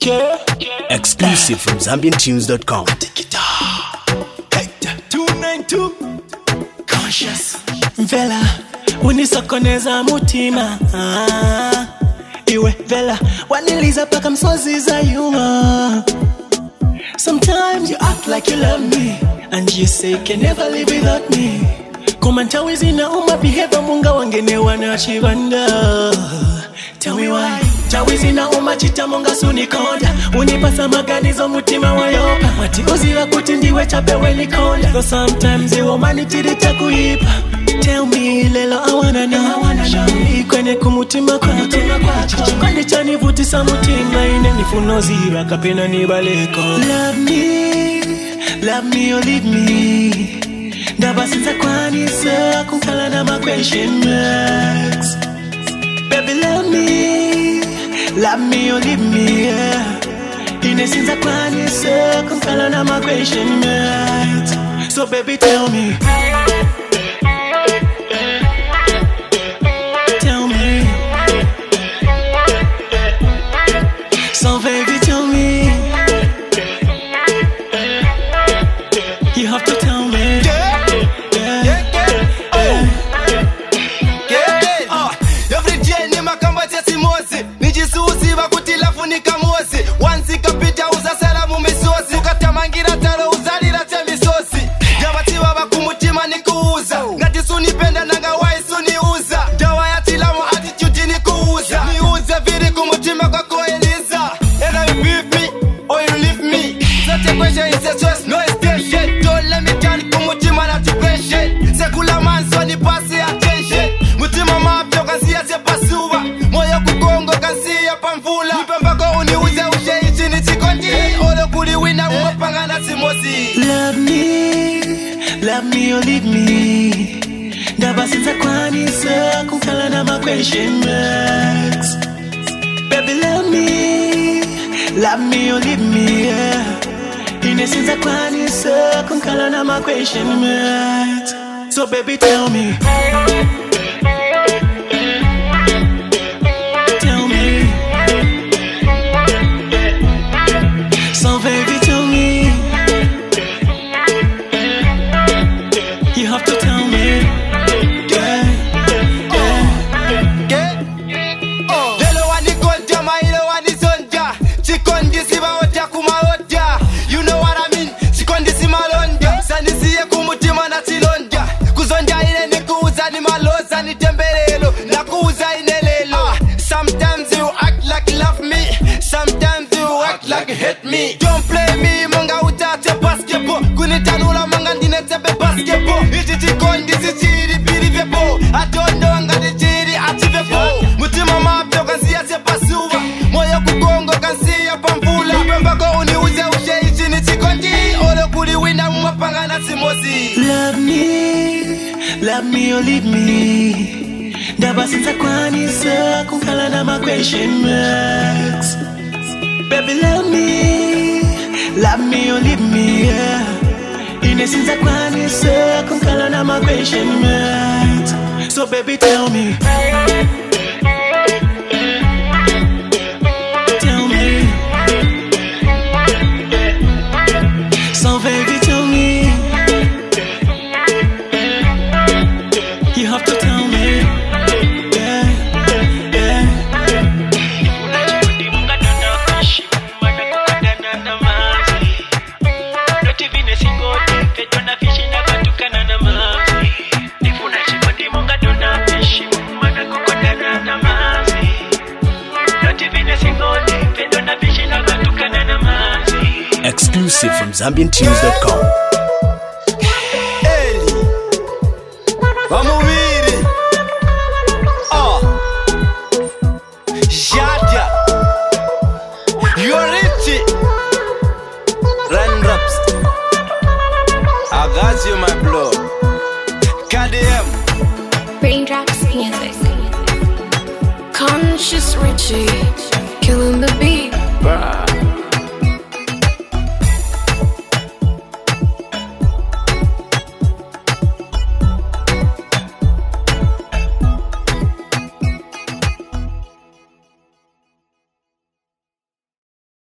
Exclusive from ZambianTunes.com. 292 Conscious Vela unisokoneza mutima Iwe Vela waniliza paka msozi za yuma. Sometimes you act like you love me and you say you can never live without me. Kumantawizi na behavior munga wangene wanachibanda. Tell me why Tawizi na chita munga sunikonda. Unipasa maganizo mutima wayopa. Mati uziwa kutindiwe chape welikonda. So sometimes you humanity kuipa. Tell me lelo I wanna know. Ikwene kumutima kwa Chikande chani vutisa mutima. Ine nifuno zira kapena nibaleko. Love me or leave me. Ndaba sinza kwanisa kunkala na my question marks. Baby love me or leave me, yeah. Ine sinza kwanisa kunkala na my question marks. So baby tell me. So baby tell me. You have to tell me. Every day ni makamba tesi mozi. Nijisusi bakuti lafu nikamozi. Wanzi kapita uza salamu misozi. Ukata mangira talo uzalira te misozi. Jabati waba kumutima nikuuza. Ngati sunipenda nanga wai suniuza. Dawa ya tilamu attitude nikuuza. Niuza viri kumutima kwa koeliza. And I beef me or you leave me. Such a question is a choice, no extension. Don't let me turn kumutima na depression. Sekula man so ni pasi attention. Mutima mapyo kansiya sepasuwa. Moyo kugongo kansiya pamvula. Nipembako uniuze uje ichi ni chikondi. Olo kuli wina umapanga na simosi. Love me or leave me. Ndaba sinza kwanisa kunkala na my question marks. Baby love me or leave me, yeah. Ine sinza kwanisa kunkala na my question marks. So baby tell me. Tell me. So baby tell me. You have to tell me. Lelo wani konja mailo wani zonja. Chikondi siba oja kuma oja. You know what I mean. Chikondi sima lonja. Sanisiye kumutima na silonja. Kuzonja ile ni kuuza ni maloza ni tembelelo. Na kuuza inelelo. Sometimes you act like you love me. Sometimes you act like you hate me. Don't play me manga utate basketball. Kunitanula manga ndinetebe basketball. Iti chikondi zichiri birivepo. Atondo anga dichiri ativepo. Mutima mapyo kansiya sepasuwa. Moyo kugongo kansiya pamvula. Nipembako uniuze uje ichi ni chikondi. Olo kuli wina umapanga na simosi. Love me or leave me. Ndaba sinza kwanisa kunkala na my question marks. Baby love me or leave me, yeah. Ine sinza kwanisa kunkala na my question marks. So baby tell me. Tell me. So baby tell me. You have to tell me. Exclusive from ZambianTunes.com. Eli Vamuviri Jaja You're rich Raindrops I got you my blow KDM Raindrops music. Conscious Richie.